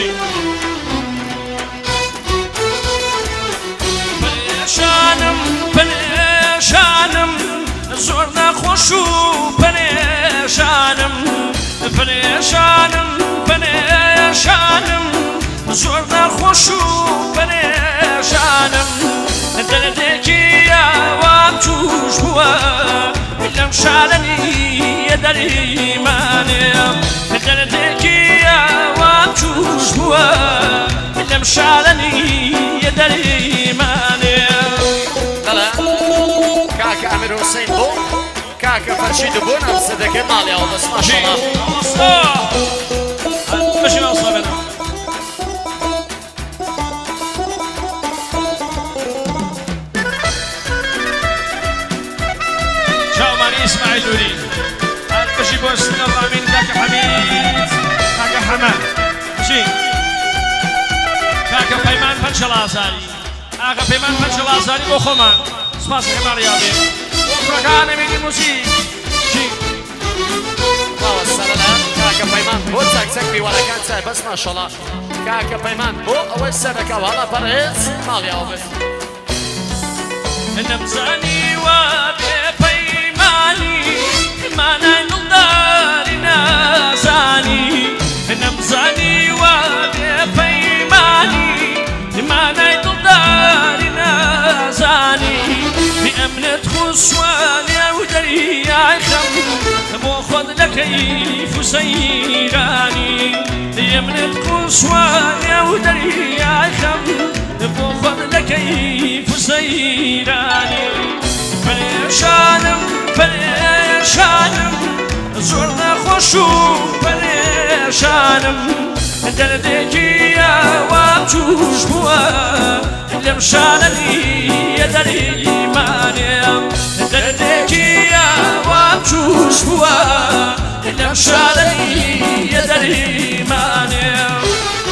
پەرێشانم پەرێشانم زۆر ناخۆش و پەرێشانم پەرێشانم پەرێشانم زۆر ناخۆش و پەرێشانم دەردێکی یاوام توش بووە لەم شارەنیە دەریمانێم دەردێکی یاوام توش بووە لەم شارەنیە دەریمانێم کاکە ئەمیر حوسێن بۆ کاکە فەرشید بۆ نام سەدەکەی ماڵیەوە بەس ماشەڵڵا بەشی ئاستا بێنە چاومانی ئیسماعیل نووری بەشی بۆ سنە ڕامین کاکە حەمید کاکە حەمەد چی کاکە پەیمان پەنچەڵ ئازاری ئاکە پەیمان پەنچەڵ ئازاری بۆ خۆمان سپاس هێماڕیابێ بۆ کوڕەکانە مینی موسیق چی باوە سەرەنا کاکە پەیمان بۆ چەکچەک میوانەکان چای بەس ماشەڵڵا کاکە پەیمان بۆ ئەوەی سەرەکەوە هەڵا پەرێز ماڵیەوە بێت نەمزانی وا بێ پەیمانی مانای دڵداری نازانی نەمزانی وا بێ پەیمانی مانای دڵداری نازانی بئەمنت خوسوانێ و دەریای خەم بۆ خۆت لە کەیف و سەیرانی بئەمنت خوسوانێ و دەریای خەم بۆ خۆت لە کەیف و سەیرانی پەرێشانم پەرێشانم زۆر ناخۆش و پەرێشانم دەردێکی یاوام توش بووە لەم شارەنیە دەریمانێم دەردێکی یاوام توش بووە لەم شارەنیە دەریمانێم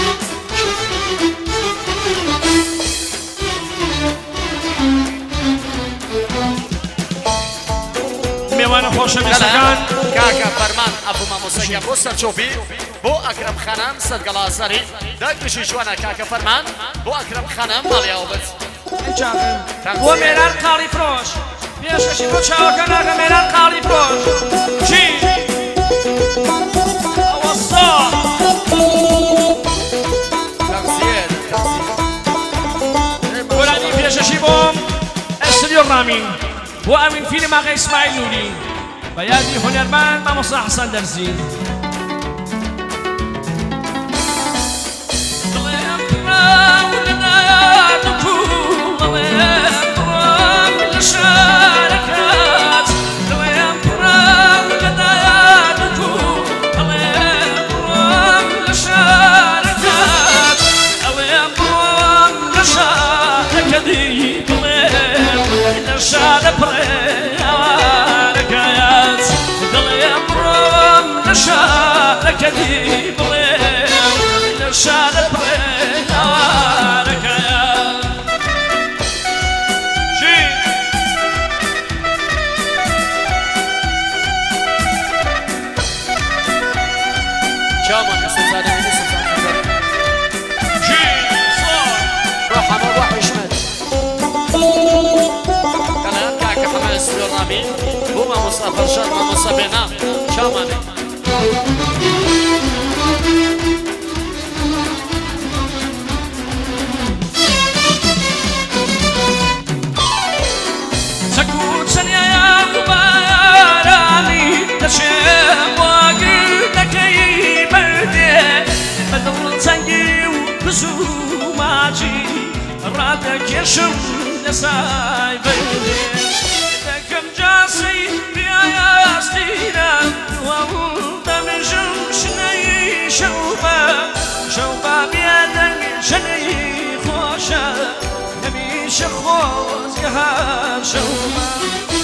میوانە خۆشەویستەکان کاکە فەرمان ئەبوو مامۆسەکە بۆ سەرچۆپی بۆ ئەکرەم خانم سەدگەڵازەری دەگشی جوانە کاکە فەرمان بۆ ئەکرەم خانم ماڵیاوە بێت بۆ مێران قاڵی فرۆش پێشەشی بۆ چاوەکە ناکە مێران قاڵی فرۆش چی ئەوەستا گۆرانی پێشەشی بۆم ئەستریۆ ڕامین بۆ ئەوین فیلم ئاغا ئیسماعیل نووری بە یادی هونەرمەند مامۆستا حەسەن دەرزی شاد برياركات دلي برام نشادك دي بريم شاد برياركات شي شامان نسوزاني نسوزاني شي صار روح أما روح وشمال رامين بو مامۆستا فەرشاد مامۆستا بێنا چاومانێ چەک و چەنیایە و بارانی دەچێم واگردەکەی بەردێ بە دڵ چەنگی و بز و ماچی ڕادەکێشم لەسای بەردێ جاسي بياستينا ومدمجم شني شوبا شوبا بيدن شني خوشا نبي شخوز يا شوبا